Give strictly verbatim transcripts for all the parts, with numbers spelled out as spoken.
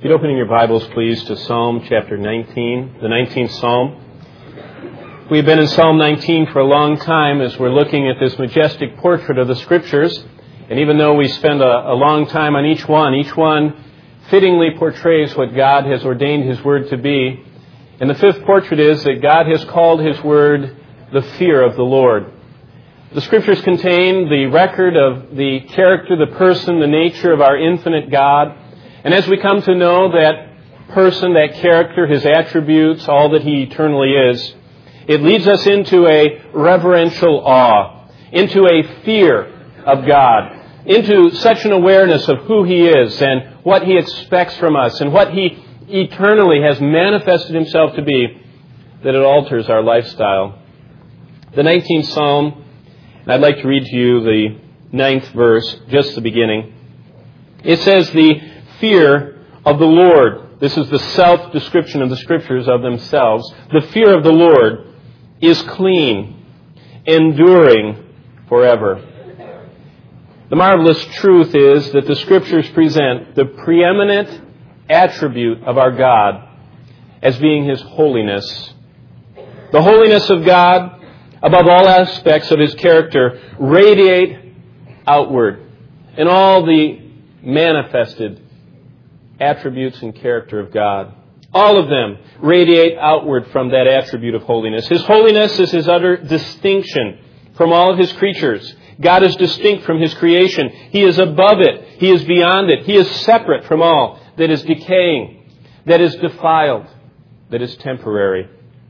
If you'd open your Bibles, please, to Psalm chapter nineteen, the nineteenth Psalm. We've been in Psalm nineteen for a long time as we're looking at this majestic portrait of the Scriptures. And even though we spend a, a long time on each one, each one fittingly portrays what God has ordained His Word to be. And the fifth portrait is that God has called His Word the fear of the Lord. The Scriptures contain the record of the character, the person, the nature of our infinite God. And as we come to know that person, that character, His attributes, all that He eternally is, it leads us into a reverential awe, into a fear of God, into such an awareness of who He is and what He expects from us and what He eternally has manifested Himself to be, that it alters our lifestyle. The nineteenth Psalm, and I'd like to read to you the ninth verse, just the beginning. It says, the fear of the Lord. This is the self-description of the Scriptures of themselves. The fear of the Lord is clean, enduring forever. The marvelous truth is that the Scriptures present the preeminent attribute of our God as being His holiness. The holiness of God, above all aspects of His character, radiate outward in all the manifested attributes and character of God. All of them radiate outward from that attribute of holiness. His holiness is His utter distinction from all of His creatures. God is distinct from His creation. He is above it. He is beyond it. He is separate from all that is decaying, that is defiled, that is temporary.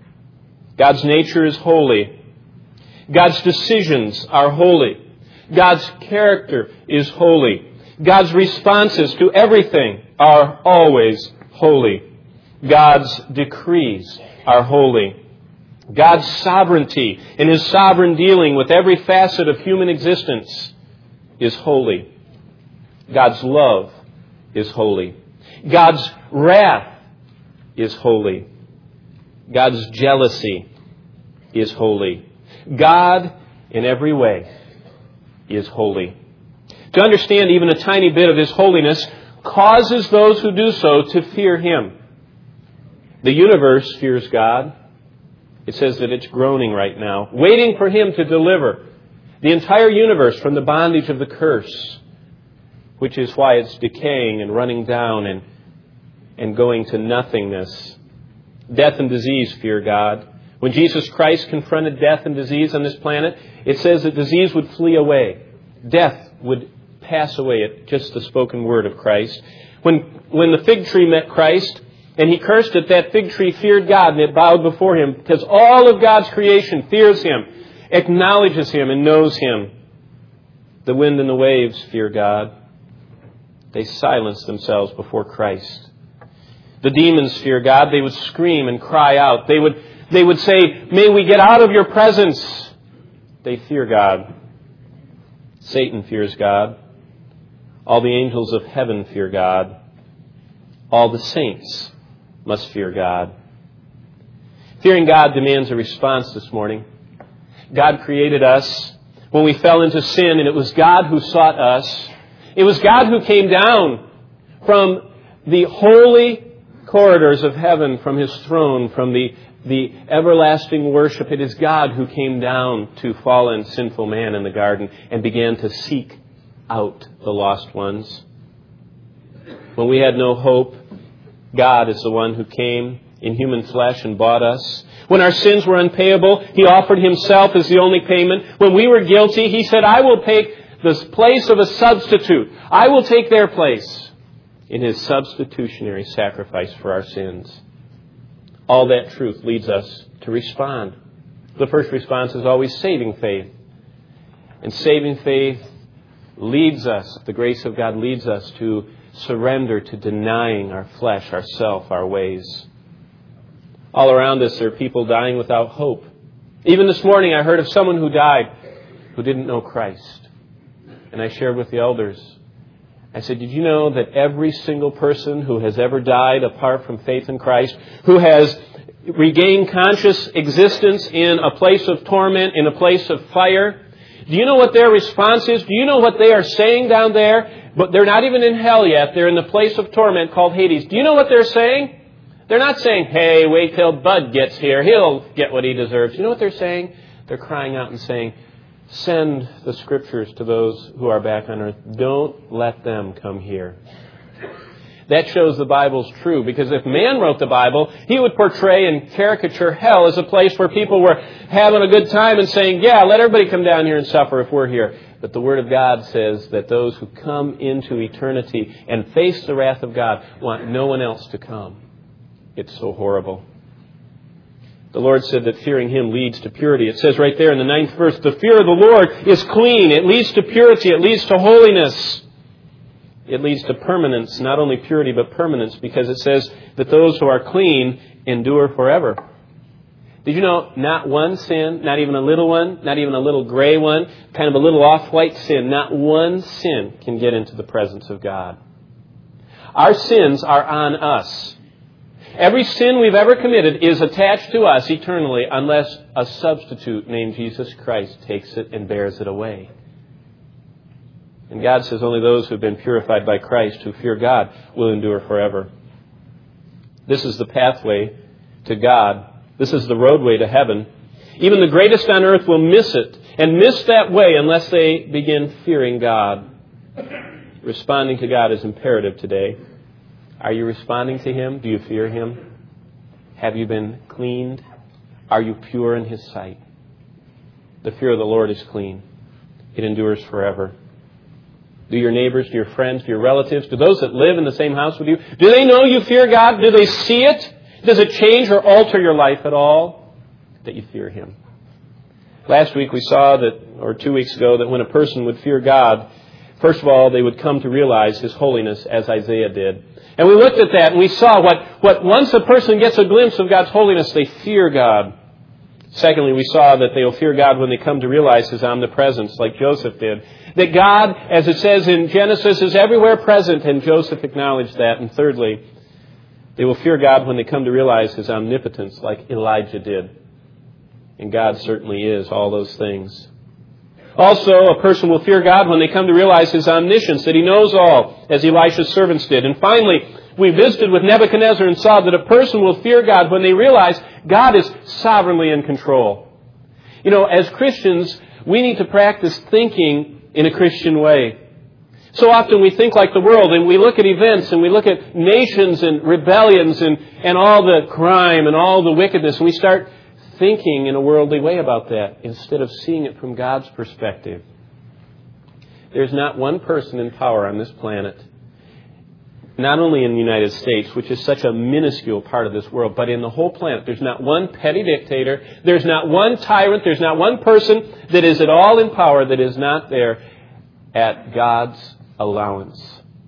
God's nature is holy. God's decisions are holy. God's character is holy. God's responses to everything are always holy. God's decrees are holy. God's sovereignty in His sovereign dealing with every facet of human existence is holy. God's love is holy. God's wrath is holy. God's jealousy is holy. God, in every way, is holy. To understand even a tiny bit of His holiness causes those who do so to fear Him. The universe fears God. It says that it's groaning right now, waiting for Him to deliver the entire universe from the bondage of the curse, which is why it's decaying and running down and, and going to nothingness. Death and disease fear God. When Jesus Christ confronted death and disease on this planet, it says that disease would flee away. Death would pass away at just the spoken word of Christ. When, when the fig tree met Christ and He cursed it, that fig tree feared God and it bowed before Him, because all of God's creation fears Him, acknowledges Him, and knows Him. The wind and the waves fear God. They silence themselves before Christ. The demons fear God. They would scream and cry out. They would, they would say, "May we get out of your presence." They fear God. Satan fears God. All the angels of heaven fear God. All the saints must fear God. Fearing God demands a response this morning. God created us when we fell into sin, and it was God who sought us. It was God who came down from the holy corridors of heaven, from His throne, from the, the everlasting worship. It is God who came down to fallen, sinful man in the garden and began to seek out the lost ones. When we had no hope, God is the one who came in human flesh and bought us. When our sins were unpayable, He offered Himself as the only payment. When we were guilty, He said, "I will take the place of a substitute. I will take their place," in His substitutionary sacrifice for our sins. All that truth leads us to respond. The first response is always saving faith. And saving faith leads us, the grace of God leads us to surrender to denying our flesh, ourself, our ways. All around us there are people dying without hope. Even this morning I heard of someone who died who didn't know Christ. And I shared with the elders. I said, did you know that every single person who has ever died apart from faith in Christ, who has regained conscious existence in a place of torment, in a place of fire, do you know what their response is? Do you know what they are saying down there? But they're not even in hell yet. They're in the place of torment called Hades. Do you know what they're saying? They're not saying, hey, wait till Bud gets here. He'll get what he deserves. You know what they're saying? They're crying out and saying, send the Scriptures to those who are back on earth. Don't let them come here. That shows the Bible's true, because if man wrote the Bible, he would portray and caricature hell as a place where people were having a good time and saying, yeah, let everybody come down here and suffer if we're here. But the Word of God says that those who come into eternity and face the wrath of God want no one else to come. It's so horrible. The Lord said that fearing Him leads to purity. It says right there in the ninth verse, the fear of the Lord is clean. It leads to purity. It leads to holiness. It leads to permanence, not only purity but permanence, because it says that those who are clean endure forever. Did you know not one sin, not even a little one, not even a little gray one, kind of a little off-white sin, not one sin can get into the presence of God. Our sins are on us. Every sin we've ever committed is attached to us eternally unless a substitute named Jesus Christ takes it and bears it away. And God says only those who have been purified by Christ, who fear God, will endure forever. This is the pathway to God. This is the roadway to heaven. Even the greatest on earth will miss it and miss that way unless they begin fearing God. Responding to God is imperative today. Are you responding to Him? Do you fear Him? Have you been cleaned? Are you pure in His sight? The fear of the Lord is clean. It endures forever. Do your neighbors, do your friends, do your relatives, do those that live in the same house with you, do they know you fear God? Do they see it? Does it change or alter your life at all? That you fear Him. Last week we saw that, or two weeks ago, that when a person would fear God, first of all, they would come to realize His holiness as Isaiah did. And we looked at that and we saw what, what once a person gets a glimpse of God's holiness, they fear God. Secondly, we saw that they'll fear God when they come to realize His omnipresence, like Joseph did. That God, as it says in Genesis, is everywhere present, and Joseph acknowledged that. And thirdly, they will fear God when they come to realize His omnipotence, like Elijah did. And God certainly is all those things. Also, a person will fear God when they come to realize His omniscience, that He knows all, as Elisha's servants did. And finally, we visited with Nebuchadnezzar and saw that a person will fear God when they realize God is sovereignly in control. You know, as Christians, we need to practice thinking in a Christian way. So often we think like the world, and we look at events, and we look at nations and rebellions and, and all the crime and all the wickedness, and we start thinking in a worldly way about that instead of seeing it from God's perspective. There's not one person in power on this planet, not only in the United States, which is such a minuscule part of this world, but in the whole planet. There's not one petty dictator. There's not one tyrant. There's not one person that is at all in power that is not there at God's allowance.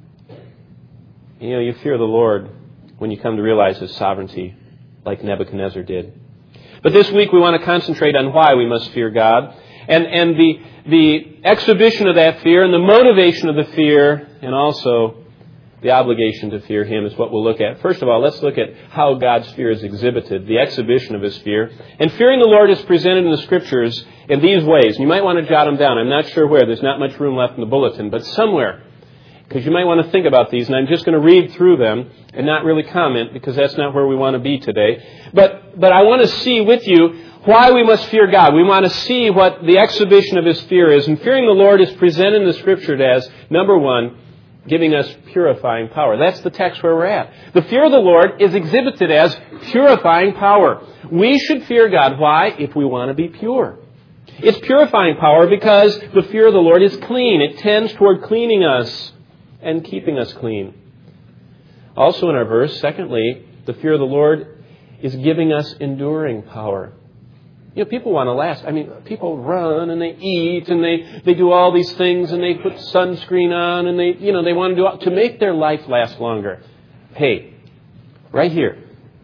You know, you fear the Lord when you come to realize His sovereignty, like Nebuchadnezzar did. But this week we want to concentrate on why we must fear God, and, and the, the exhibition of that fear and the motivation of the fear, and also the obligation to fear Him is what we'll look at. First of all, let's look at how God's fear is exhibited, the exhibition of His fear. And fearing the Lord is presented in the Scriptures in these ways. You might want to jot them down. I'm not sure where. There's not much room left in the bulletin, but somewhere. Because you might want to think about these, and I'm just going to read through them and not really comment, because that's not where we want to be today. But, but I want to see with you why we must fear God. We want to see what the exhibition of His fear is. And fearing the Lord is presented in the Scripture as, number one, giving us purifying power. That's the text where we're at. The fear of the Lord is exhibited as purifying power. We should fear God. Why? If we want to be pure. It's purifying power because the fear of the Lord is clean. It tends toward cleaning us and keeping us clean. Also in our verse, secondly, the fear of the Lord is giving us enduring power. You know, people want to last. I mean, people run and they eat and they, they do all these things and they put sunscreen on and they, you know, they want to do to make their life last longer. Hey, right here.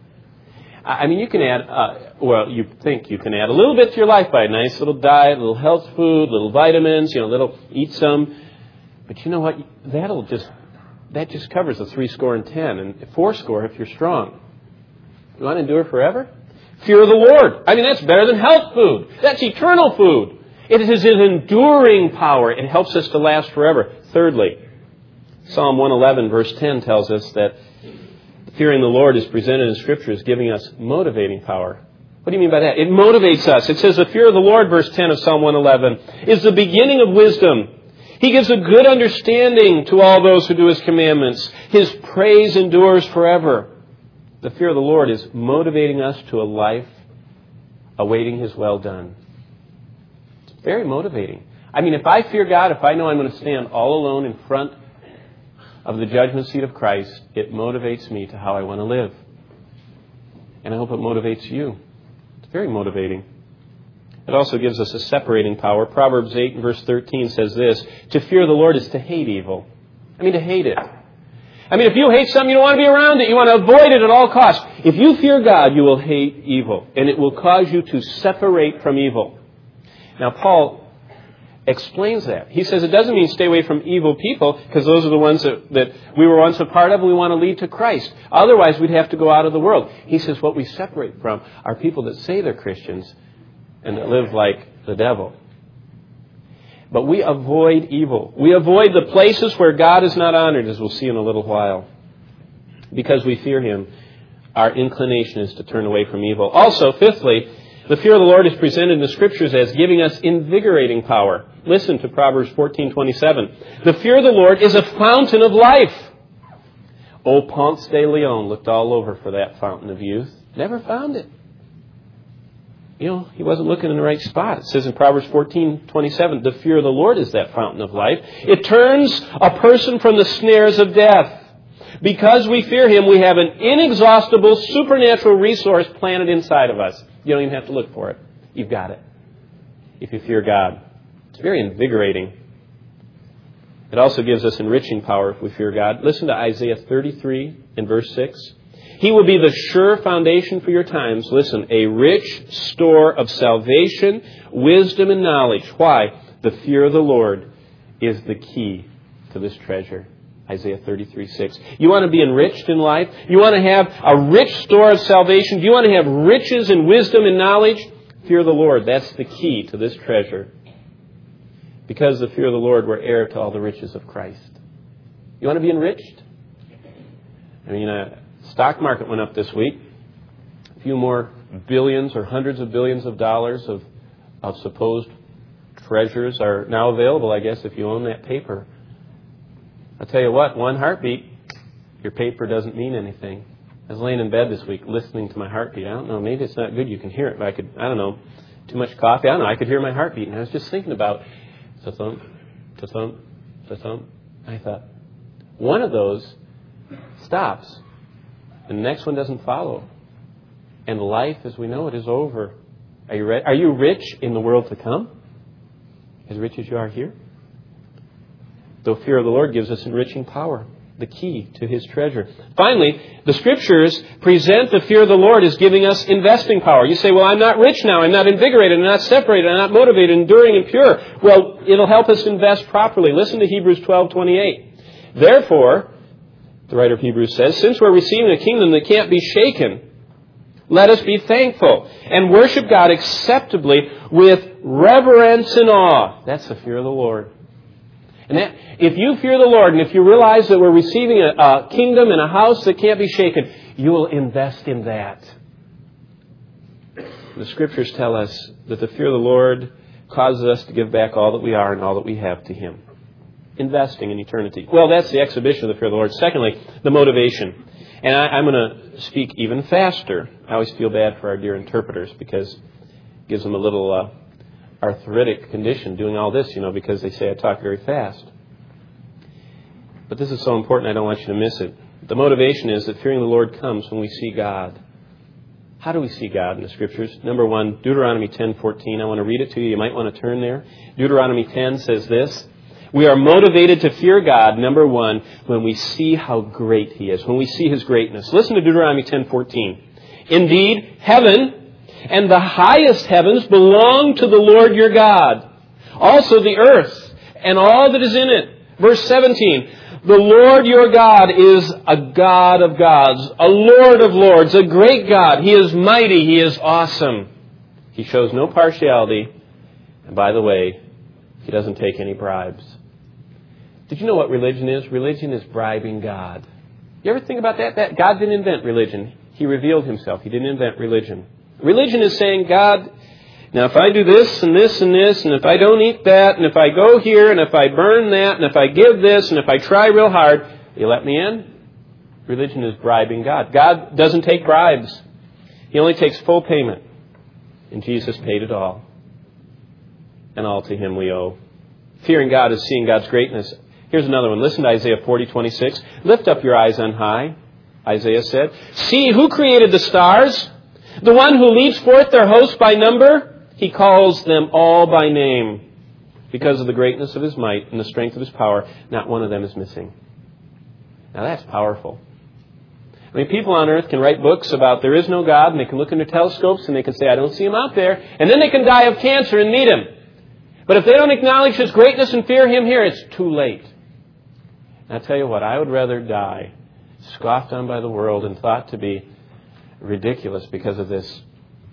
I mean, you can add, uh, well, you think you can add a little bit to your life by a nice little diet, a little health food, little vitamins, you know, little, eat some. But you know what? That'll just, that just covers the three score and ten and four score if you're strong. You want to endure forever? Fear of the Lord. I mean, that's better than health food. That's eternal food. It is an enduring power. It helps us to last forever. Thirdly, Psalm one eleven verse ten tells us that fearing the Lord is presented in Scripture as giving us motivating power. What do you mean by that? It motivates us. It says the fear of the Lord, verse ten of Psalm one eleven, is the beginning of wisdom. He gives a good understanding to all those who do His commandments. His praise endures forever. The fear of the Lord is motivating us to a life awaiting His well done. It's very motivating. I mean, if I fear God, if I know I'm going to stand all alone in front of the judgment seat of Christ, it motivates me to how I want to live. And I hope it motivates you. It's very motivating. It also gives us a separating power. Proverbs eight and verse thirteen says this, to fear the Lord is to hate evil. I mean, to hate it. I mean, if you hate something, you don't want to be around it. You want to avoid it at all costs. If you fear God, you will hate evil. And it will cause you to separate from evil. Now, Paul explains that. He says it doesn't mean stay away from evil people, because those are the ones that, that we were once a part of and we want to lead to Christ. Otherwise, we'd have to go out of the world. He says what we separate from are people that say they're Christians and that live like the devil. But we avoid evil. We avoid the places where God is not honored, as we'll see in a little while. Because we fear Him, our inclination is to turn away from evil. Also, fifthly, the fear of the Lord is presented in the Scriptures as giving us invigorating power. Listen to Proverbs fourteen twenty-seven. The fear of the Lord is a fountain of life. Old Ponce de Leon looked all over for that fountain of youth. Never found it. You know, he wasn't looking in the right spot. It says in Proverbs fourteen twenty-seven, the fear of the Lord is that fountain of life. It turns a person from the snares of death. Because we fear Him, we have an inexhaustible supernatural resource planted inside of us. You don't even have to look for it. You've got it. If you fear God. It's very invigorating. It also gives us enriching power if we fear God. Listen to Isaiah thirty-three and verse six. He will be the sure foundation for your times. Listen, a rich store of salvation, wisdom, and knowledge. Why? The fear of the Lord is the key to this treasure. Isaiah thirty-three six. You want to be enriched in life? You want to have a rich store of salvation? Do you want to have riches and wisdom and knowledge? Fear the Lord. That's the key to this treasure. Because of the fear of the Lord, we're heir to all the riches of Christ. You want to be enriched? I mean, uh, stock market went up this week. A few more billions or hundreds of billions of dollars of, of supposed treasures are now available, I guess, if you own that paper. I'll tell you what, one heartbeat, your paper doesn't mean anything. I was laying in bed this week listening to my heartbeat. I don't know, maybe it's not good you can hear it, but I could, I don't know, too much coffee. I don't know, I could hear my heartbeat. And I was just thinking about ta-thump, ta-thump, ta-thump. I thought, one of those stops, and the next one doesn't follow. And life as we know it is over. Are you ready? Are you rich in the world to come? As rich as you are here? The fear of the Lord gives us enriching power, the key to His treasure. Finally, the Scriptures present the fear of the Lord as giving us investing power. You say, well, I'm not rich now. I'm not invigorated. I'm not separated. I'm not motivated, enduring, and pure. Well, it'll help us invest properly. Listen to Hebrews twelve twenty-eight. Therefore, the writer of Hebrews says, since we're receiving a kingdom that can't be shaken, let us be thankful and worship God acceptably with reverence and awe. That's the fear of the Lord. And that, if you fear the Lord, and if you realize that we're receiving a, a kingdom and a house that can't be shaken, you will invest in that. The Scriptures tell us that the fear of the Lord causes us to give back all that we are and all that we have to Him. Investing in eternity. Well, that's the exhibition of the fear of the Lord. Secondly, the motivation. And I, I'm going to speak even faster. I always feel bad for our dear interpreters because it gives them a little uh, arthritic condition doing all this, you know, because they say I talk very fast. But this is so important, I don't want you to miss it. The motivation is that fearing the Lord comes when we see God. How do we see God in the Scriptures? Number one, Deuteronomy ten fourteen. I want to read it to you. You might want to turn there. Deuteronomy ten says this. We are motivated to fear God, number one, when we see how great He is, when we see His greatness. Listen to Deuteronomy ten fourteen. Indeed, heaven and the highest heavens belong to the Lord your God. Also the earth and all that is in it. Verse seventeen. The Lord your God is a God of gods, a Lord of lords, a great God. He is mighty. He is awesome. He shows no partiality. And by the way, He doesn't take any bribes. Did you know what religion is? Religion is bribing God. You ever think about that? That God didn't invent religion. He revealed himself. He didn't invent religion. Religion is saying, God, now if I do this and this and this, and if I don't eat that, and if I go here, and if I burn that, and if I give this, and if I try real hard, you let me in? Religion is bribing God. God doesn't take bribes. He only takes full payment. And Jesus paid it all. And all to Him we owe. Fearing God is seeing God's greatness. Here's another one. Listen to Isaiah forty twenty-six. Lift up your eyes on high, Isaiah said. See who created the stars, the one who leads forth their host by number. He calls them all by name. Because of the greatness of His might and the strength of His power, not one of them is missing. Now that's powerful. I mean, people on earth can write books about there is no God, and they can look into telescopes and they can say, I don't see Him out there. And then they can die of cancer and meet Him. But if they don't acknowledge His greatness and fear Him here, it's too late. And I tell you what, I would rather die scoffed on by the world and thought to be ridiculous because of this,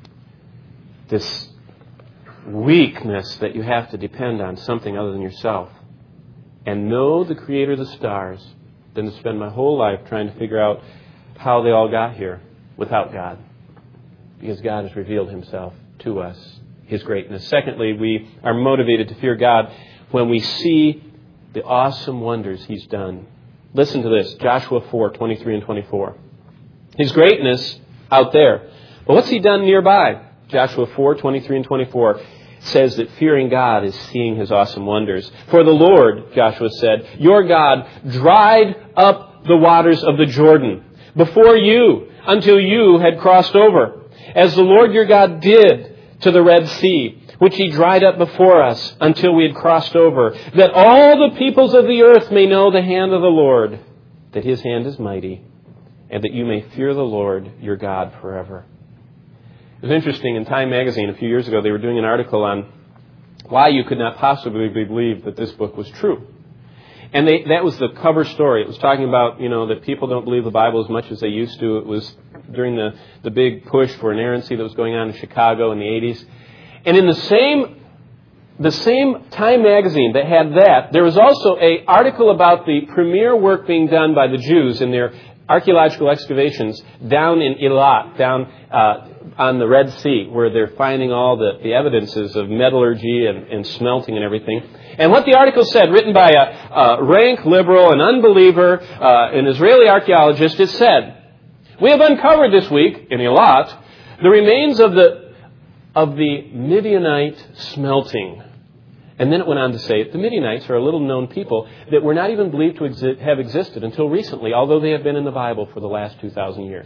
this weakness that you have to depend on something other than yourself, and know the Creator of the stars, than to spend my whole life trying to figure out how they all got here without God. Because God has revealed Himself to us, His greatness. Secondly, we are motivated to fear God when we see the awesome wonders He's done. Listen to this, Joshua four, twenty-three and twenty-four. His greatness out there. But what's He done nearby? Joshua four, twenty-three and twenty-four says that fearing God is seeing His awesome wonders. For the Lord, Joshua said, your God dried up the waters of the Jordan before you until you had crossed over, as the Lord your God did to the Red Sea, which He dried up before us until we had crossed over, that all the peoples of the earth may know the hand of the Lord, that His hand is mighty, and that you may fear the Lord your God forever. It was interesting, in Time magazine a few years ago, they were doing an article on why you could not possibly believe that this book was true. And they, that was the cover story. It was talking about, you know, that people don't believe the Bible as much as they used to. It was during the, the big push for inerrancy that was going on in Chicago in the eighties. And in the same the same Time magazine that had that, there was also an article about the premier work being done by the Jews in their archaeological excavations down in Eilat, down uh, on the Red Sea, where they're finding all the, the evidences of metallurgy and, and smelting and everything. And what the article said, written by a, a rank liberal, an unbeliever, uh, an Israeli archaeologist, it said, we have uncovered this week in Eilat the remains of the of the Midianite smelting. And then it went on to say, the Midianites are a little-known people that were not even believed to exi- have existed until recently, although they have been in the Bible for the last two thousand years.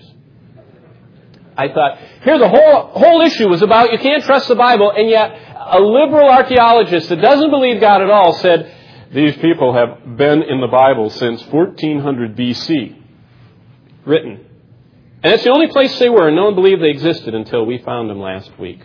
I thought, here the whole whole issue was about you can't trust the Bible, and yet a liberal archaeologist that doesn't believe God at all said, these people have been in the Bible since fourteen hundred B C, written. And it's the only place they were, and no one believed they existed until we found them last week.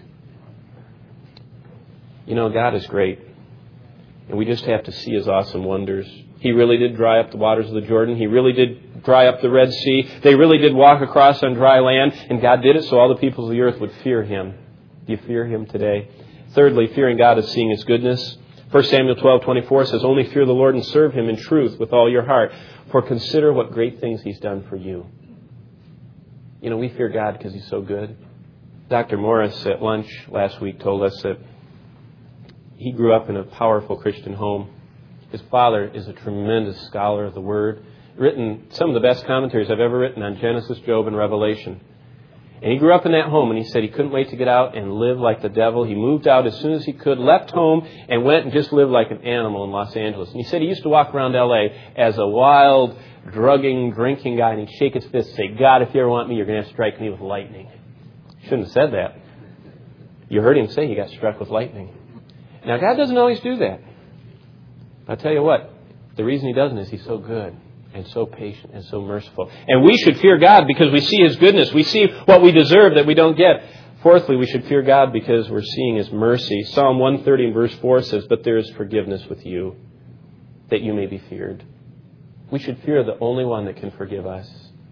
You know, God is great. And we just have to see His awesome wonders. He really did dry up the waters of the Jordan. He really did dry up the Red Sea. They really did walk across on dry land. And God did it so all the peoples of the earth would fear Him. Do you fear Him today? Thirdly, fearing God is seeing His goodness. First Samuel twelve twenty-four says, only fear the Lord and serve Him in truth with all your heart. For consider what great things He's done for you. You know, we fear God because He's so good. Doctor Morris at lunch last week told us that he grew up in a powerful Christian home. His father is a tremendous scholar of the Word, written some of the best commentaries I've ever written on Genesis, Job, and Revelation. And he grew up in that home, and he said he couldn't wait to get out and live like the devil. He moved out as soon as he could, left home, and went and just lived like an animal in Los Angeles. And he said he used to walk around L A as a wild, drugging, drinking guy, and he'd shake his fist and say, God, if you ever want me, you're going to have to strike me with lightning. Shouldn't have said that. You heard him say he got struck with lightning. Now, God doesn't always do that. I'll tell you what, the reason He doesn't is He's so good and so patient and so merciful. And we should fear God because we see His goodness. We see what we deserve that we don't get. Fourthly, we should fear God because we're seeing His mercy. Psalm one thirty and verse four says, but there is forgiveness with you, that you may be feared. We should fear the only one that can forgive us.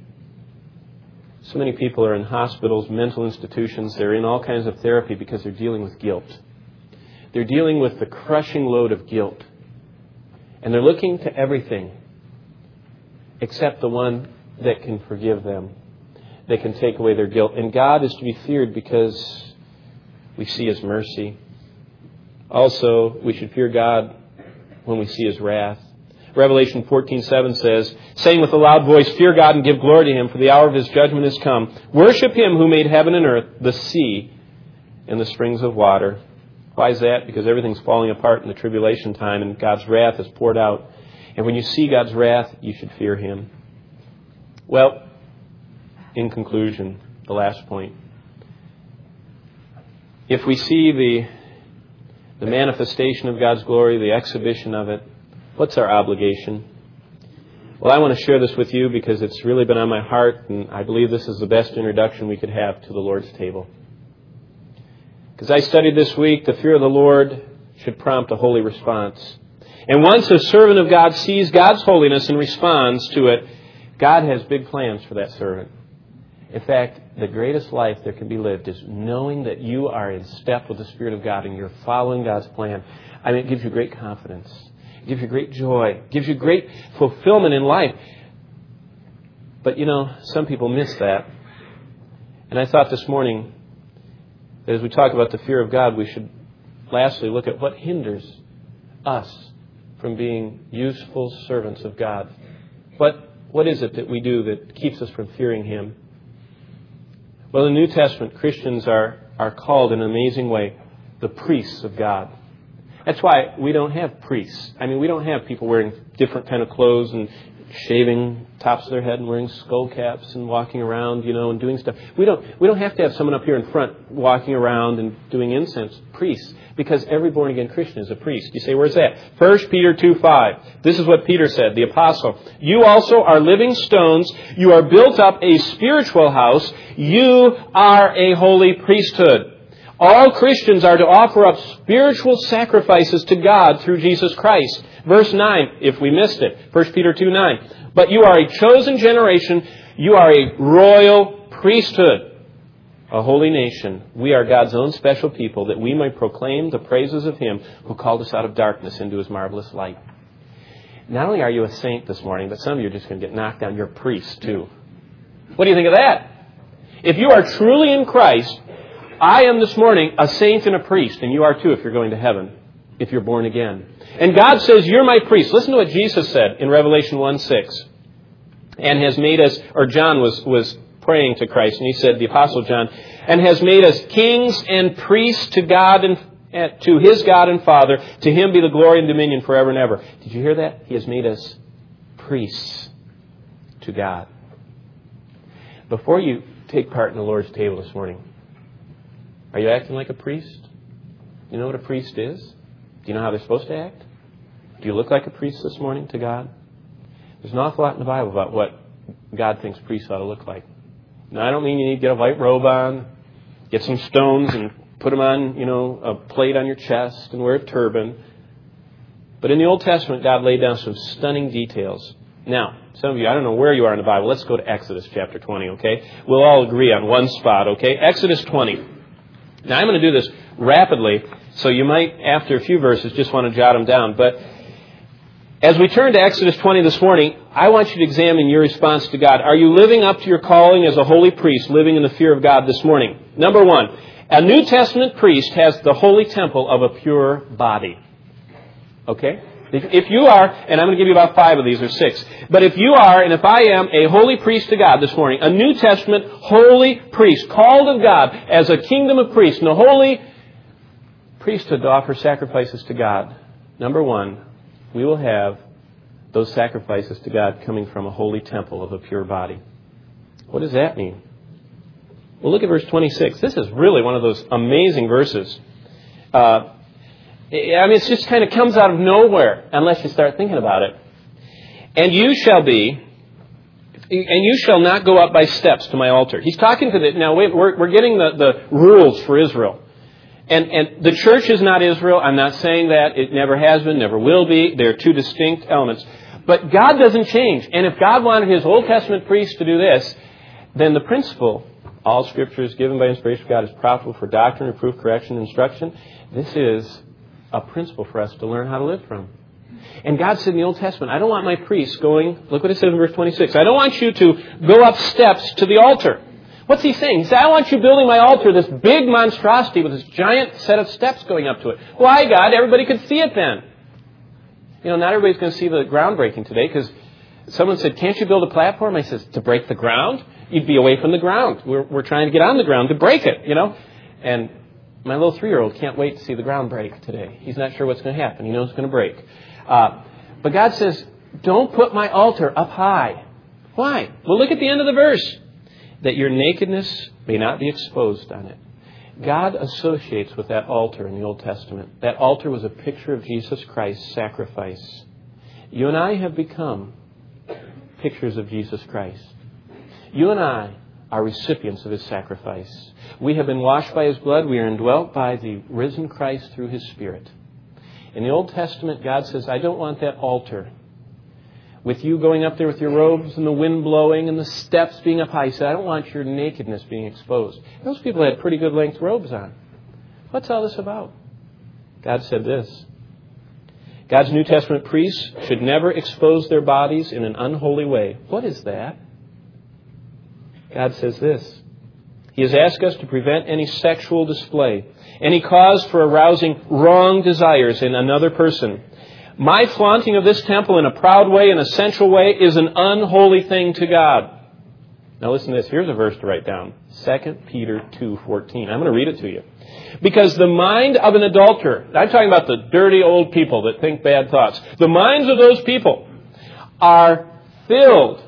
So many people are in hospitals, mental institutions. They're in all kinds of therapy because they're dealing with guilt. They're dealing with the crushing load of guilt. And they're looking to everything except the one that can forgive them, that can take away their guilt. And God is to be feared because we see His mercy. Also, we should fear God when we see His wrath. Revelation fourteen seven says, saying with a loud voice, fear God and give glory to Him, for the hour of His judgment is come. Worship Him who made heaven and earth, the sea, and the springs of water. Why is that? Because everything's falling apart in the tribulation time and God's wrath is poured out. And when you see God's wrath, you should fear Him. Well, in conclusion, the last point. If we see the, the manifestation of God's glory, the exhibition of it, what's our obligation? Well, I want to share this with you because it's really been on my heart, and I believe this is the best introduction we could have to the Lord's table. Because I studied this week, the fear of the Lord should prompt a holy response. And once a servant of God sees God's holiness and responds to it, God has big plans for that servant. In fact, the greatest life there can be lived is knowing that you are in step with the Spirit of God and you're following God's plan. I mean, it gives you great confidence. It gives you great joy. It gives you great fulfillment in life. But, you know, some people miss that. And I thought this morning that as we talk about the fear of God, we should lastly look at what hinders us from being useful servants of God. What, what is it that we do that keeps us from fearing Him? Well, in the New Testament, Christians are, are called in an amazing way the priests of God. That's why we don't have priests. I mean, we don't have people wearing different kind of clothes and shaving tops of their head and wearing skull caps and walking around, you know, and doing stuff. We don't we don't have to have someone up here in front walking around and doing incense. Priests. Because every born-again Christian is a priest. You say, where's that? First Peter two five. This is what Peter said, the apostle. You also are living stones. You are built up a spiritual house. You are a holy priesthood. All Christians are to offer up spiritual sacrifices to God through Jesus Christ. Verse nine, if we missed it. First Peter two nine. But you are a chosen generation. You are a royal priesthood. A holy nation. We are God's own special people, that we might proclaim the praises of Him who called us out of darkness into His marvelous light. Not only are you a saint this morning, but some of you are just going to get knocked down. You're a priest too. What do you think of that? If you are truly in Christ, I am this morning a saint and a priest, and you are too if you're going to heaven, if you're born again. And God says, you're my priest. Listen to what Jesus said in Revelation one six. And has made us, or John was, was praying to Christ, and he said, the Apostle John, and has made us kings and priests to God and to His God and Father. To Him be the glory and dominion forever and ever. Did you hear that? He has made us priests to God. Before you take part in the Lord's table this morning, are you acting like a priest? Do you know what a priest is? Do you know how they're supposed to act? Do you look like a priest this morning to God? There's an awful lot in the Bible about what God thinks priests ought to look like. Now, I don't mean you need to get a white robe on, get some stones and put them on, you know, a plate on your chest and wear a turban. But in the Old Testament, God laid down some stunning details. Now, some of you, I don't know where you are in the Bible. Let's go to Exodus chapter twenty, okay? We'll all agree on one spot, okay? Exodus twenty. Now, I'm going to do this rapidly, so you might, after a few verses, just want to jot them down. But as we turn to Exodus twenty this morning, I want you to examine your response to God. Are you living up to your calling as a holy priest, living in the fear of God this morning? Number one, a New Testament priest has the holy temple of a pure body. Okay? If you are, and I'm going to give you about five of these or six, but if you are, and if I am, a holy priest to God this morning, a New Testament holy priest, called of God as a kingdom of priests, and a holy priesthood to offer sacrifices to God, number one, we will have those sacrifices to God coming from a holy temple of a pure body. What does that mean? Well, look at verse twenty-six. This is really one of those amazing verses. Uh, I mean, it just kind of comes out of nowhere unless you start thinking about it. And you shall be, and you shall not go up by steps to my altar. He's talking to the, now wait, we're, we're getting the, the rules for Israel. And, and the church is not Israel. I'm not saying that. It never has been, never will be. They're two distinct elements. But God doesn't change. And if God wanted His Old Testament priests to do this, then the principle, all Scripture is given by inspiration of God, is profitable for doctrine, reproof, correction, instruction. This is a principle for us to learn how to live from. And God said in the Old Testament, I don't want my priests going, look what it says in verse twenty-six, I don't want you to go up steps to the altar. What's he saying? He said, I want you building my altar, this big monstrosity with this giant set of steps going up to it. Why, God? Everybody could see it then. You know, not everybody's going to see the groundbreaking today, because someone said, can't you build a platform? I says, to break the ground? You'd be away from the ground. We're, we're trying to get on the ground to break it, you know. And my little three-year-old can't wait to see the ground break today. He's not sure what's going to happen. He knows it's going to break. Uh, but God says, don't put my altar up high. Why? Well, look at the end of the verse. That your nakedness may not be exposed on it. God associates with that altar in the Old Testament. That altar was a picture of Jesus Christ's sacrifice. You and I have become pictures of Jesus Christ. You and I are recipients of His sacrifice. We have been washed by His blood. We are indwelt by the risen Christ through His Spirit. In the Old Testament, God says, I don't want that altar with you going up there with your robes and the wind blowing and the steps being up high. He said, I don't want your nakedness being exposed. Those people had pretty good length robes on. What's all this about? God said this. God's New Testament priests should never expose their bodies in an unholy way. What is that? God says this. He has asked us to prevent any sexual display, any cause for arousing wrong desires in another person. My flaunting of this temple in a proud way, in a sensual way, is an unholy thing to God. Now listen to this. Here's a verse to write down. Second Peter two fourteen. I'm going to read it to you. Because the mind of an adulterer, I'm talking about the dirty old people that think bad thoughts. The minds of those people are filled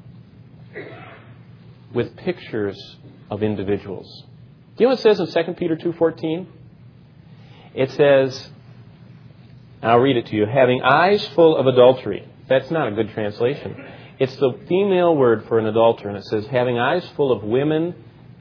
with pictures of individuals. Do you know what it says in Second Peter two fourteen? It says, I'll read it to you, having eyes full of adultery. That's not a good translation. It's the female word for an adulterer, and it says, having eyes full of women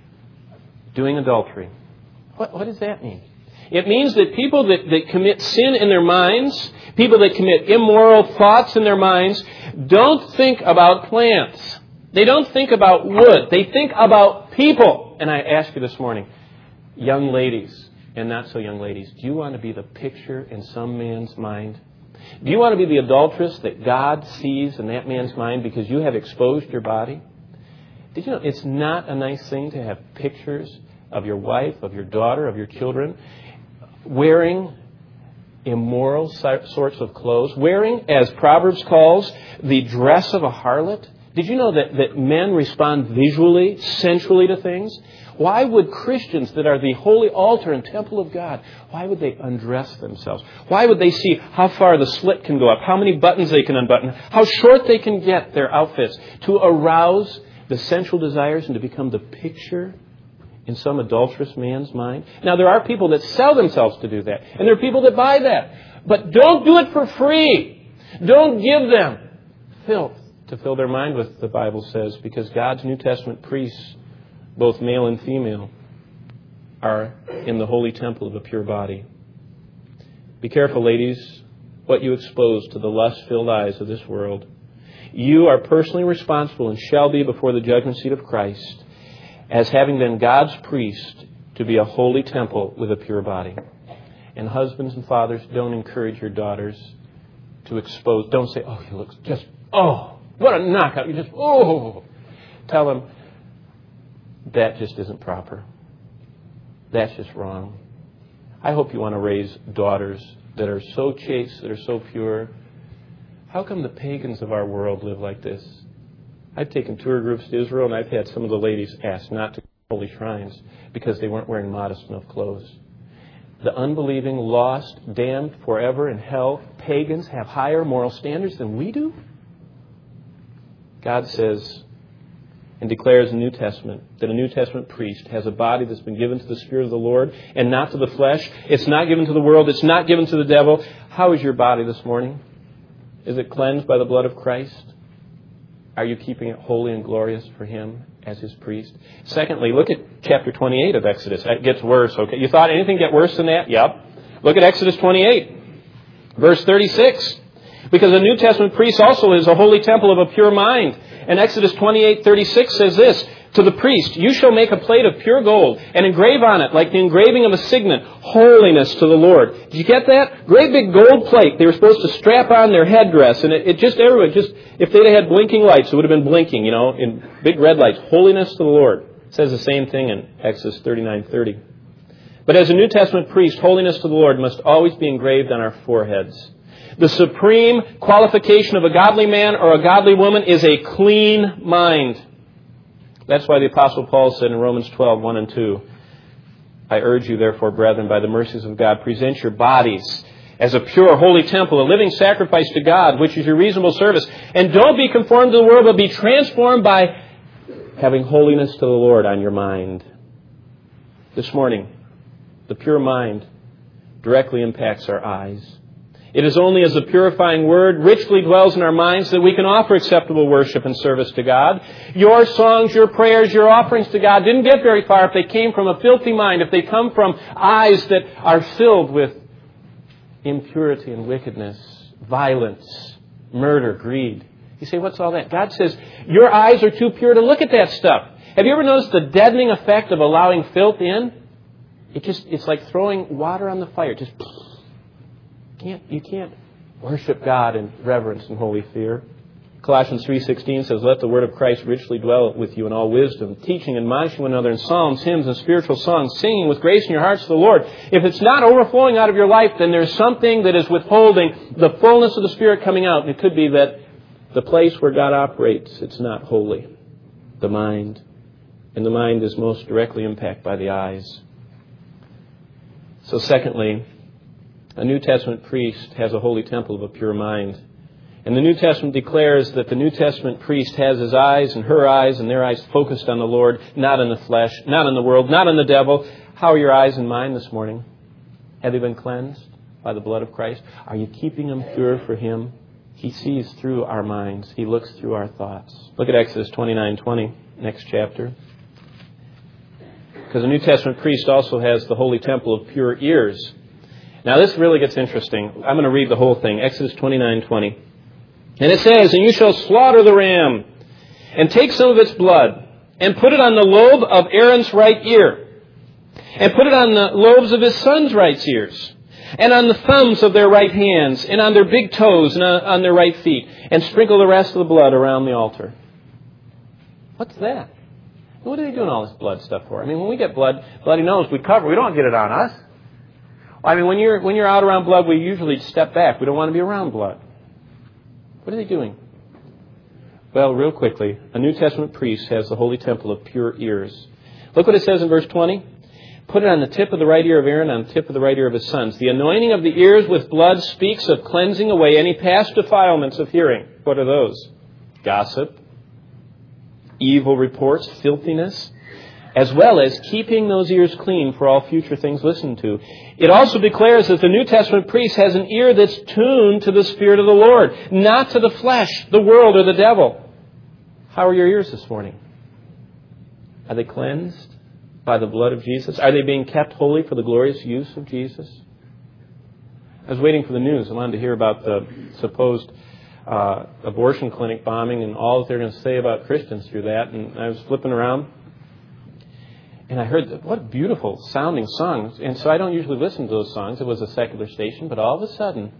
doing adultery. What, what does that mean? It means that people that, that commit sin in their minds, people that commit immoral thoughts in their minds, don't think about plants. They don't think about wood. They think about people. And I ask you this morning, young ladies and not so young ladies, do you want to be the picture in some man's mind? Do you want to be the adulteress that God sees in that man's mind because you have exposed your body? Did you know it's not a nice thing to have pictures of your wife, of your daughter, of your children wearing immoral sorts of clothes, wearing, as Proverbs calls, the dress of a harlot? Did you know that, that men respond visually, sensually to things? Why would Christians that are the holy altar and temple of God, why would they undress themselves? Why would they see how far the slit can go up, how many buttons they can unbutton, how short they can get their outfits to arouse the sensual desires and to become the picture in some adulterous man's mind? Now, there are people that sell themselves to do that, and there are people that buy that. But don't do it for free. Don't give them filth to fill their mind with, the Bible says, because God's New Testament priests, both male and female, are in the holy temple of a pure body. Be careful, ladies, what you expose to the lust-filled eyes of this world. You are personally responsible and shall be before the judgment seat of Christ as having been God's priest to be a holy temple with a pure body. And husbands and fathers, don't encourage your daughters to expose. Don't say, oh, he looks just, oh, what a knockout. You just, oh. Tell them, that just isn't proper. That's just wrong. I hope you want to raise daughters that are so chaste, that are so pure. How come the pagans of our world live like this? I've taken tour groups to Israel, and I've had some of the ladies ask not to go to holy shrines because they weren't wearing modest enough clothes. The unbelieving, lost, damned forever in hell pagans have higher moral standards than we do? God says and declares in the New Testament that a New Testament priest has a body that's been given to the Spirit of the Lord and not to the flesh. It's not given to the world. It's not given to the devil. How is your body this morning? Is it cleansed by the blood of Christ? Are you keeping it holy and glorious for Him as His priest? Secondly, look at chapter twenty-eight of Exodus. It gets worse, okay? You thought anything get worse than that? Yep. Look at Exodus twenty-eight, verse thirty-six. Because a New Testament priest also is a holy temple of a pure mind. And Exodus twenty-eight thirty-six says this, To the priest, you shall make a plate of pure gold and engrave on it, like the engraving of a signet, holiness to the Lord. Did you get that? Great big gold plate. They were supposed to strap on their headdress, and it, it just, everyone, just, if they'd had blinking lights, it would have been blinking, you know, in big red lights. Holiness to the Lord. It says the same thing in Exodus thirty-nine thirty. But as a New Testament priest, holiness to the Lord must always be engraved on our foreheads. The supreme qualification of a godly man or a godly woman is a clean mind. That's why the Apostle Paul said in Romans twelve, one and two, I urge you, therefore, brethren, by the mercies of God, present your bodies as a pure, holy temple, a living sacrifice to God, which is your reasonable service. And don't be conformed to the world, but be transformed by having holiness to the Lord on your mind. This morning, the pure mind directly impacts our eyes. It is only as the purifying Word richly dwells in our minds that we can offer acceptable worship and service to God. Your songs, your prayers, your offerings to God didn't get very far if they came from a filthy mind, if they come from eyes that are filled with impurity and wickedness, violence, murder, greed. You say, what's all that? God says, your eyes are too pure to look at that stuff. Have you ever noticed the deadening effect of allowing filth in? It just, it's like throwing water on the fire. Just Can't, you can't worship God in reverence and holy fear. Colossians three sixteen says, let the word of Christ richly dwell with you in all wisdom, teaching and admonishing one another in psalms, hymns, and spiritual songs, singing with grace in your hearts to the Lord. If it's not overflowing out of your life, then there's something that is withholding the fullness of the Spirit coming out. And it could be that the place where God operates, it's not holy. The mind. And the mind is most directly impacted by the eyes. So secondly, a New Testament priest has a holy temple of a pure mind. And the New Testament declares that the New Testament priest has his eyes and her eyes and their eyes focused on the Lord, not on the flesh, not on the world, not on the devil. How are your eyes and mine this morning? Have they been cleansed by the blood of Christ? Are you keeping them pure for Him? He sees through our minds. He looks through our thoughts. Look at Exodus twenty-nine twenty, next chapter. Because the New Testament priest also has the holy temple of pure ears. Now this really gets interesting. I'm going to read the whole thing. Exodus twenty-nine twenty. And it says, and you shall slaughter the ram, and take some of its blood, and put it on the lobe of Aaron's right ear, and put it on the lobes of his son's right ears, and on the thumbs of their right hands, and on their big toes, and on their right feet, and sprinkle the rest of the blood around the altar. What's that? What are they doing all this blood stuff for? I mean, when we get blood, bloody nose, we cover. We don't get it on us. I mean, when you're when you're out around blood, we usually step back. We don't want to be around blood. What are they doing? Well, real quickly, a New Testament priest has the holy temple of pure ears. Look what it says in verse twenty. Put it on the tip of the right ear of Aaron, on the tip of the right ear of his sons. The anointing of the ears with blood speaks of cleansing away any past defilements of hearing. What are those? Gossip, evil reports, filthiness, as well as keeping those ears clean for all future things listened to. It also declares that the New Testament priest has an ear that's tuned to the Spirit of the Lord, not to the flesh, the world, or the devil. How are your ears this morning? Are they cleansed by the blood of Jesus? Are they being kept holy for the glorious use of Jesus? I was waiting for the news. I wanted to hear about the supposed uh, abortion clinic bombing and all that they're going to say about Christians through that. And I was flipping around. And I heard, what beautiful sounding songs. And so I don't usually listen to those songs. It was a secular station. But all of a sudden,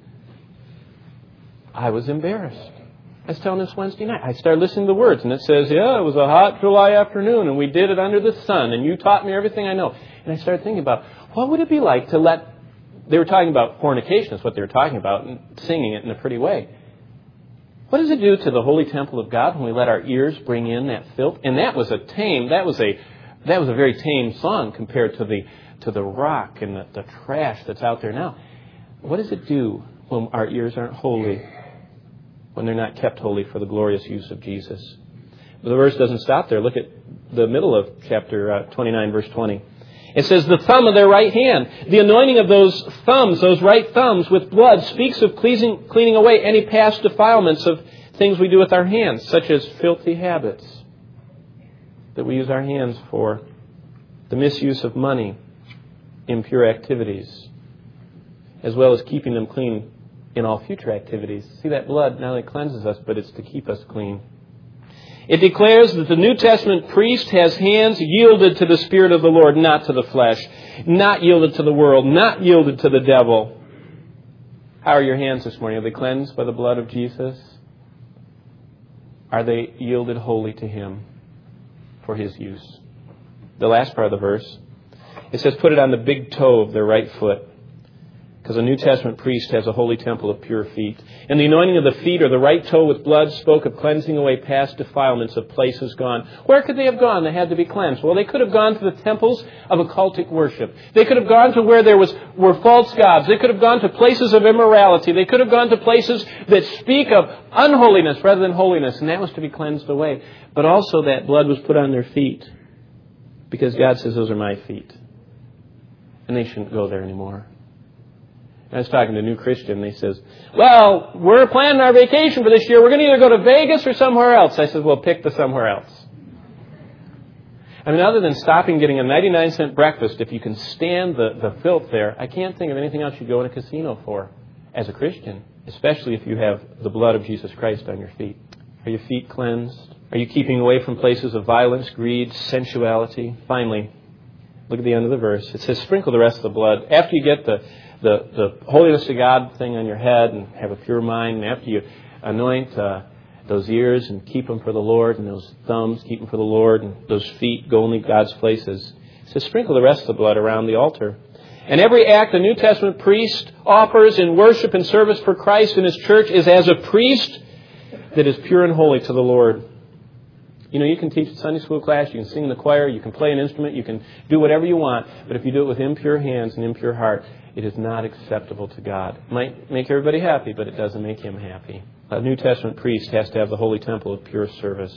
I was embarrassed. I was telling this Wednesday night. I started listening to the words. And it says, yeah, it was a hot July afternoon. And we did it under the sun. And you taught me everything I know. And I started thinking about, what would it be like to let... They were talking about fornication. Is what they were talking about. And singing it in a pretty way. What does it do to the holy temple of God when we let our ears bring in that filth? And that was a tame... That was a... That was a very tame song compared to the to the rock and the, the trash that's out there now. What does it do when our ears aren't holy, when they're not kept holy for the glorious use of Jesus? But the verse doesn't stop there. Look at the middle of chapter uh, twenty-nine, verse twenty. It says, the thumb of their right hand. The anointing of those thumbs, those right thumbs with blood, speaks of cleansing, cleaning away any past defilements of things we do with our hands, such as filthy habits that we use our hands for, the misuse of money, impure activities, as well as keeping them clean in all future activities. See, that blood not only cleanses us, but it's to keep us clean. It declares that the New Testament priest has hands yielded to the Spirit of the Lord, not to the flesh, not yielded to the world, not yielded to the devil. How are your hands this morning? Are they cleansed by the blood of Jesus? Are they yielded wholly to Him for His use? The last part of the verse, it says, put it on the big toe of their right foot. Because a New Testament priest has a holy temple of pure feet. And the anointing of the feet or the right toe with blood spoke of cleansing away past defilements of places gone. Where could they have gone? They had to be cleansed. Well, they could have gone to the temples of occultic worship. They could have gone to where there was were false gods. They could have gone to places of immorality. They could have gone to places that speak of unholiness rather than holiness. And that was to be cleansed away. But also that blood was put on their feet. Because God says, those are my feet. And they shouldn't go there anymore. I was talking to a new Christian, and he says, well, we're planning our vacation for this year. We're going to either go to Vegas or somewhere else. I said, well, pick the somewhere else. I mean, other than stopping getting a ninety-nine cent breakfast, if you can stand the, the filth there, I can't think of anything else you'd go in a casino for as a Christian, especially if you have the blood of Jesus Christ on your feet. Are your feet cleansed? Are you keeping away from places of violence, greed, sensuality? Finally, look at the end of the verse. It says, sprinkle the rest of the blood. After you get the The, the holiness to God thing on your head and have a pure mind, and after you anoint uh, those ears and keep them for the Lord, and those thumbs, keep them for the Lord, and those feet, go only God's places, it says sprinkle the rest of the blood around the altar. And every act the New Testament priest offers in worship and service for Christ in His church is as a priest that is pure and holy to the Lord. You know, you can teach a Sunday school class, you can sing in the choir, you can play an instrument, you can do whatever you want, but if you do it with impure hands and impure heart, it is not acceptable to God. It might make everybody happy, but it doesn't make Him happy. A New Testament priest has to have the holy temple of pure service.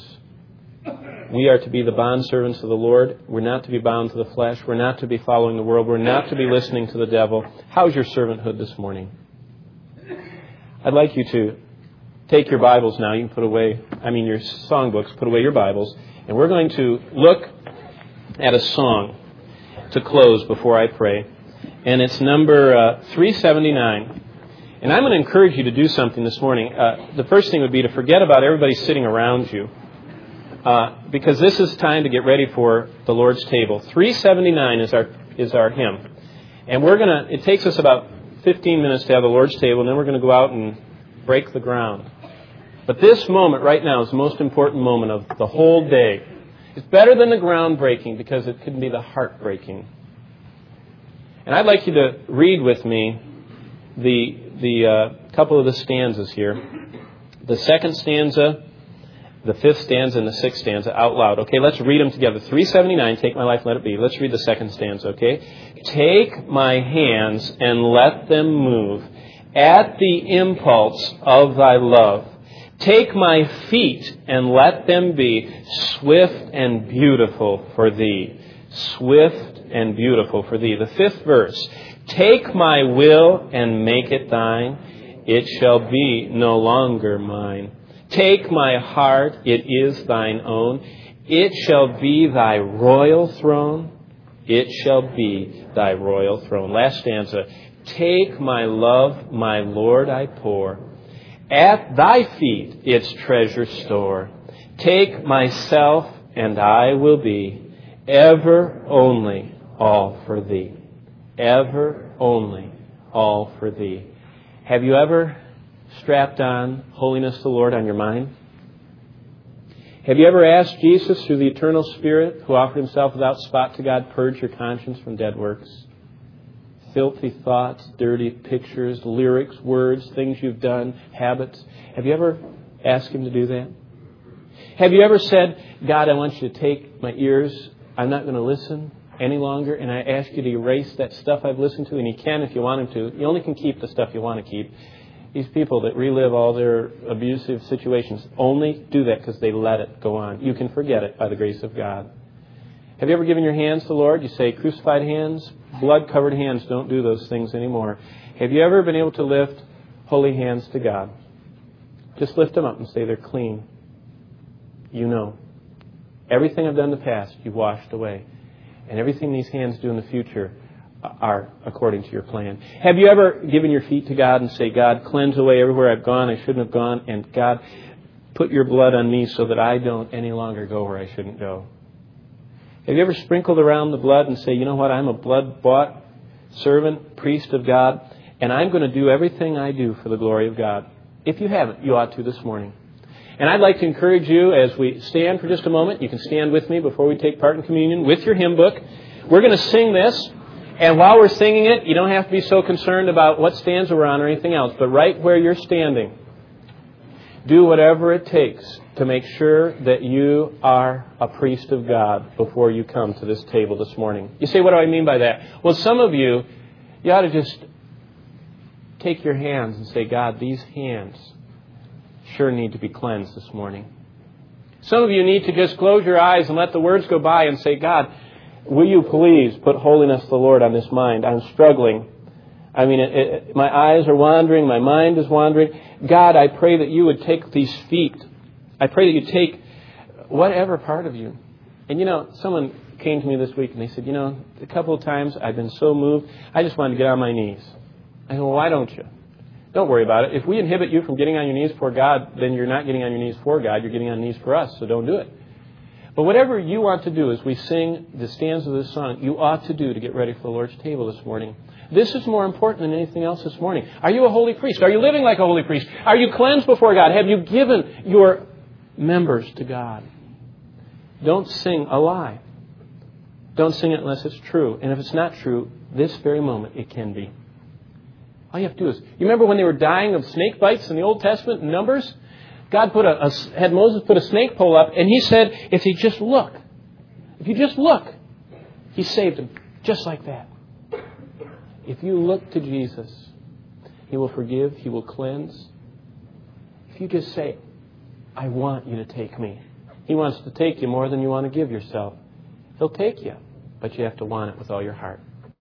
We are to be the bondservants of the Lord. We're not to be bound to the flesh. We're not to be following the world. We're not to be listening to the devil. How's your servanthood this morning? I'd like you to take your Bibles now. You can put away, I mean your songbooks, put away your Bibles. And we're going to look at a song to close before I pray. And it's number uh, three seventy-nine. And I'm going to encourage you to do something this morning. Uh, the first thing would be to forget about everybody sitting around you. Uh, because this is time to get ready for the Lord's table. three seventy-nine is our is our hymn. And we're going to, it takes us about fifteen minutes to have the Lord's table, and then we're going to go out and break the ground. But this moment right now is the most important moment of the whole day. It's better than the ground breaking because it could be the heart breaking. And I'd like you to read with me the the uh, couple of the stanzas here. The second stanza, the fifth stanza, and the sixth stanza out loud. Okay, let's read them together. three seventy-nine, take my life, let it be. Let's read the second stanza, okay? Take my hands and let them move at the impulse of thy love. Take my feet and let them be swift and beautiful for thee. Swift and beautiful for thee. The fifth verse. Take my will and make it thine. It shall be no longer mine. Take my heart, it is thine own. It shall be thy royal throne. It shall be thy royal throne. Last stanza. Take my love, my Lord, I pour. At thy feet its treasure store. Take myself, and I will be ever only all for thee. Ever only all for thee. Have you ever strapped on holiness to the Lord on your mind? Have you ever asked Jesus through the eternal Spirit who offered Himself without spot to God, purge your conscience from dead works? Filthy thoughts, dirty pictures, lyrics, words, things you've done, habits. Have you ever asked Him to do that? Have you ever said, God, I want you to take my ears. I'm not going to listen any longer, and I ask you to erase that stuff I've listened to, and you can if you want Him to. You only can keep the stuff you want to keep. These people that relive all their abusive situations only do that because they let it go on. You can forget it by the grace of God. Have you ever given your hands to the Lord? You say, crucified hands, blood-covered hands don't do those things anymore. Have you ever been able to lift holy hands to God? Just lift them up and say they're clean. You know. Everything I've done in the past, you've washed away. And everything these hands do in the future are according to your plan. Have you ever given your feet to God and say, God, cleanse away everywhere I've gone, I shouldn't have gone, and God, put your blood on me so that I don't any longer go where I shouldn't go. Have you ever sprinkled around the blood and say, you know what, I'm a blood-bought servant, priest of God, and I'm going to do everything I do for the glory of God? If you haven't, you ought to this morning. And I'd like to encourage you as we stand for just a moment. You can stand with me before we take part in communion with your hymn book. We're going to sing this. And while we're singing it, you don't have to be so concerned about what stanza we're on or anything else. But right where you're standing, do whatever it takes to make sure that you are a priest of God before you come to this table this morning. You say, what do I mean by that? Well, some of you, you ought to just take your hands and say, God, these hands sure need to be cleansed this morning. Some of you need to just close your eyes and let the words go by and say, God, will you please put holiness of the Lord on this mind? I'm struggling. I mean, it, it, my eyes are wandering. My mind is wandering. God, I pray that you would take these feet. I pray that you take whatever part of you. And you know, someone came to me this week and they said, you know, a couple of times I've been so moved, I just wanted to get on my knees. I said, well, why don't you? Don't worry about it. If we inhibit you from getting on your knees for God, then you're not getting on your knees for God. You're getting on your knees for us, so don't do it. But whatever you want to do as we sing the stanza of this song, you ought to do to get ready for the Lord's table this morning. This is more important than anything else this morning. Are you a holy priest? Are you living like a holy priest? Are you cleansed before God? Have you given your members to God? Don't sing a lie. Don't sing it unless it's true. And if it's not true, this very moment it can be. All you have to do is, you remember when they were dying of snake bites in the Old Testament in Numbers? God put a, a, had Moses put a snake pole up, and he said, if you just look, if you just look, he saved him. Just like that. If you look to Jesus, he will forgive, he will cleanse. If you just say, I want you to take me. He wants to take you more than you want to give yourself. He'll take you, but you have to want it with all your heart.